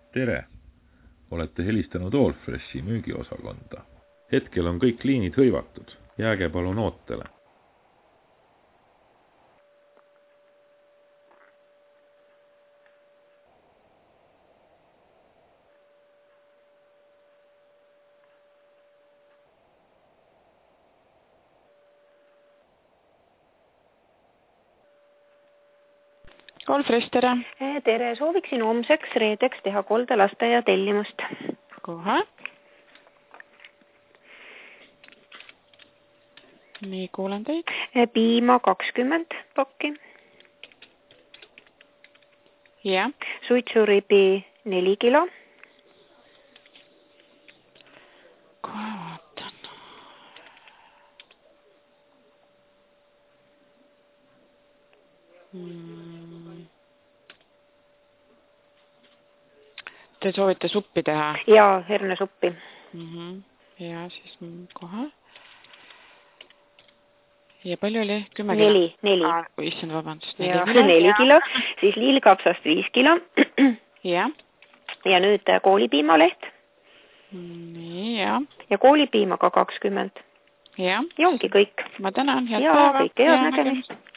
Tere! Olete helistanud Allfreshi müügiosakonda. Hetkel on kõik liinid hõivatud. Jääge palun ootele. Allfresh, tere! Tere, sooviksin homseks reedeks teha koldelasteaia tellimust. Kohe. Nii, kuulen teid. Piima 20 pakki. Ja. Suitsuribi 4 kilo. Kohe vaatan. Te soovite suppi teha? Jaa, hernesuppi. Ja siis kohe. Ja palju oli? 10 kilo? 4. Issand, vabandust. 4 kilo. Siis liilkapsast 5 kilo. Ja. Ja nüüd koolipiimaleht. Nii, ja. Ja koolipiima ka 20. Ja. Ja ongi kõik. Ma tänan, head päeva. Ja kõik head nägemist.